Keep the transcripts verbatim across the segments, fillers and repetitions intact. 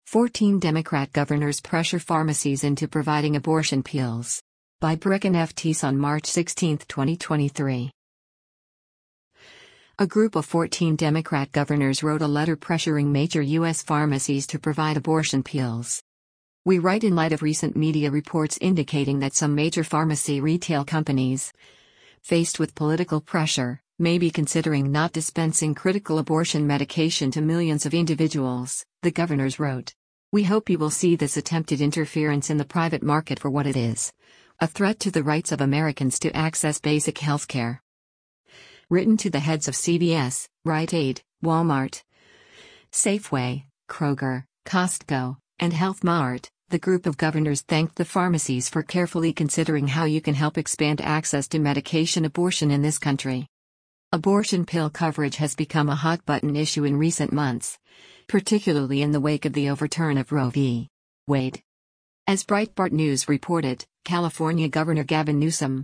fourteen Democrat governors pressure pharmacies into providing abortion pills. By Brecken F. Teese on March sixteenth, twenty twenty-three. A group of fourteen Democrat governors wrote a letter pressuring major U S pharmacies to provide abortion pills. We write in light of recent media reports indicating that some major pharmacy retail companies, faced with political pressure, may be considering not dispensing critical abortion medication to millions of individuals, the governors wrote. We hope you will see this attempted interference in the private market for what it is: a threat to the rights of Americans to access basic health care. Written to the heads of C V S, Rite Aid, Walmart, Safeway, Kroger, Costco, and Health Mart, the group of governors thanked the pharmacies for carefully considering how you can help expand access to medication abortion in this country. Abortion pill coverage has become a hot-button issue in recent months, particularly in the wake of the overturn of Roe v. Wade. As Breitbart News reported, California Governor Gavin Newsom,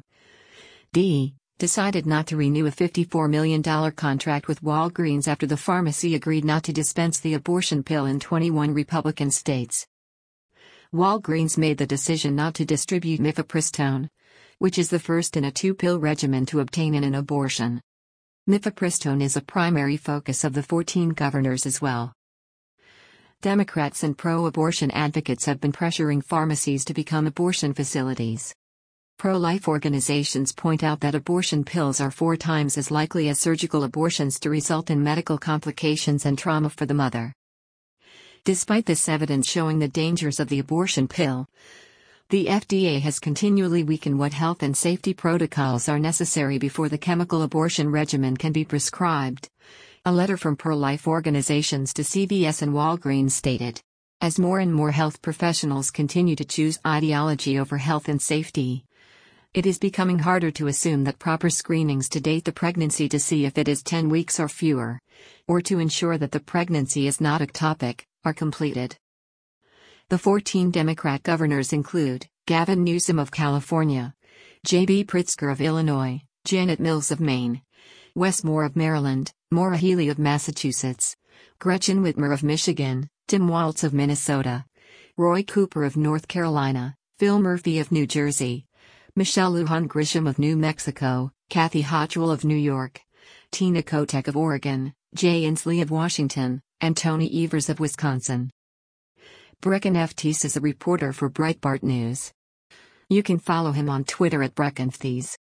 D. decided not to renew a fifty-four million dollars contract with Walgreens after the pharmacy agreed not to dispense the abortion pill in twenty-one Republican states. Walgreens made the decision not to distribute mifepristone, which is the first in a two-pill regimen to obtain in an abortion. Mifepristone is a primary focus of the fourteen governors as well. Democrats and pro-abortion advocates have been pressuring pharmacies to become abortion facilities. Pro-life organizations point out that abortion pills are four times as likely as surgical abortions to result in medical complications and trauma for the mother. Despite this evidence showing the dangers of the abortion pill, the F D A has continually weakened what health and safety protocols are necessary before the chemical abortion regimen can be prescribed. A letter from pro-life organizations to C V S and Walgreens stated, as more and more health professionals continue to choose ideology over health and safety, it is becoming harder to assume that proper screenings to date the pregnancy to see if it is ten weeks or fewer, or to ensure that the pregnancy is not ectopic, are completed. The fourteen Democrat governors include Gavin Newsom of California, J B Pritzker of Illinois, Janet Mills of Maine, Wes Moore of Maryland, Maura Healey of Massachusetts, Gretchen Whitmer of Michigan, Tim Walz of Minnesota, Roy Cooper of North Carolina, Phil Murphy of New Jersey, Michelle Lujan Grisham of New Mexico, Kathy Hochul of New York, Tina Kotek of Oregon, Jay Inslee of Washington, and Tony Evers of Wisconsin. Brecken F. Teese is a reporter for Breitbart News. You can follow him on Twitter at Brecken F. Teese.